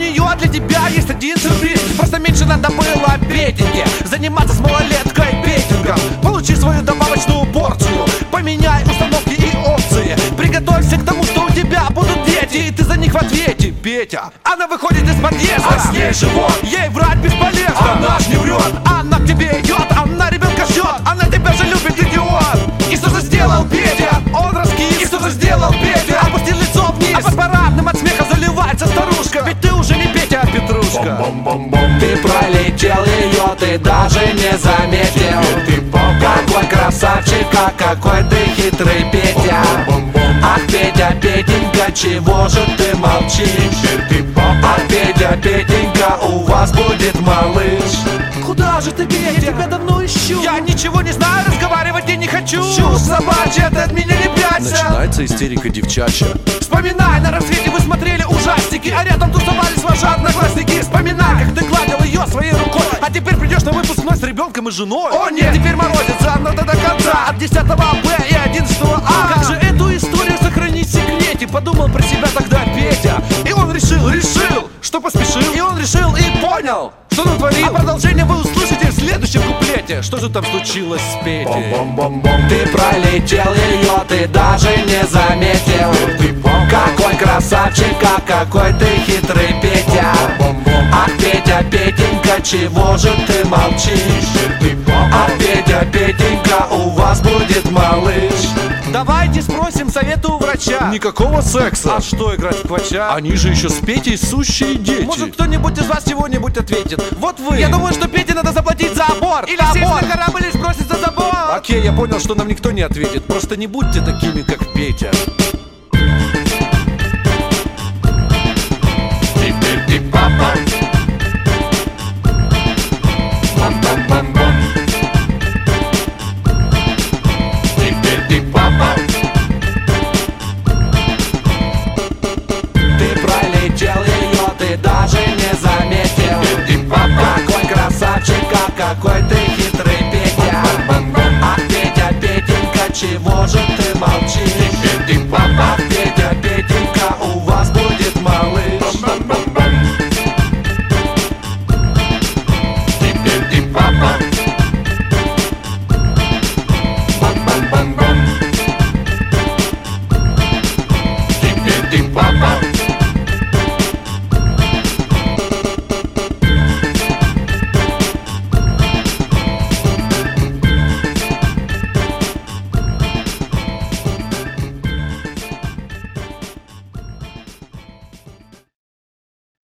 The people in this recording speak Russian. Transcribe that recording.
нее для тебя есть один сюрприз. Просто меньше надо было Петеньке заниматься с малолеткой петингом. Получи свою добавочную порцию, поменяй установки и опции. Приготовься к тому, что у тебя будут дети, и ты за них в ответе, Петя. Она выходит из подъезда, а с ней живот. Ей врать бесполезно, она ж не врет. Она к тебе идет, она ребенка ждет. Она тебя же любит, идиот. И что же сделал Петя? Он раскис. И что же сделал Петя? Опустил лицо вниз, а под парадным от смеха заливается старушка. Ведь ты уже не Петя, а Петрушка. Ты пролетел ее, ты даже не заметил. Какой красавчик, а какой ты хитрый Петя. Ах, Петя, Петенька, чего же ты молчишь? Ах, Петя, Петенька, у вас будет малыш. Куда же ты, Петя? Я тебя давно ищу. Я ничего не знаю, разговаривать я не хочу. Чушь собачья, ты от меня не прячься. Начинается истерика девчачья. Вспоминай, на рассвете вы смотрели ужастики, а рядом тусовались ваши одноклассники. Вспоминай, как ты гладил ее своей рукой, а теперь придешь на выпускной с ребенком и женой. О нет, теперь морозится, надо до конца. От 10 Б и 11 А. Как же эту историю сохранить в секрете? Подумал про себя тогда Петя. И он решил, что поспешил. И он решил и понял, что натворил. А продолжение вы услышите в следующем куплете. Что же там случилось с Петей? Ты пролетел ее, ты даже не заметил. Какой красавчик, а какой ты хитрый Петя. Ах, Петя, Петенька, чего же ты молчишь? Ах, Петя, Петенька, у вас будет малыш. Давайте спросим совета у врача. Никакого секса. А что играть в квача? Они же еще с Петей сущие дети. Может, кто-нибудь из вас чего-нибудь ответит? Вот вы. Я думаю, что Пете надо заплатить за аборт. Или сесть на корабль и сбросить за забор. Окей, я понял, что нам никто не ответит. Просто не будьте такими, как Петя.